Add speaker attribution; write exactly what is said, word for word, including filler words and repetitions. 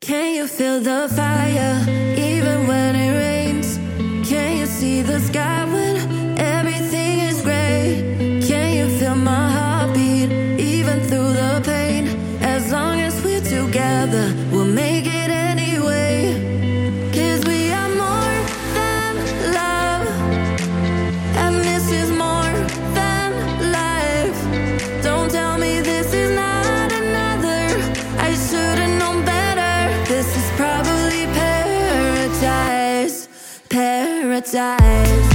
Speaker 1: Can you feel the fire even when it rains? Can you see the sky when everything is gray? Can you feel my heartbeat even through the pain? As long as we're together, we'll make it anyway. 'Cause we are more than love, and this is more than life. Don't tell me this is not another. I should've known better. This is probably paradise, paradise.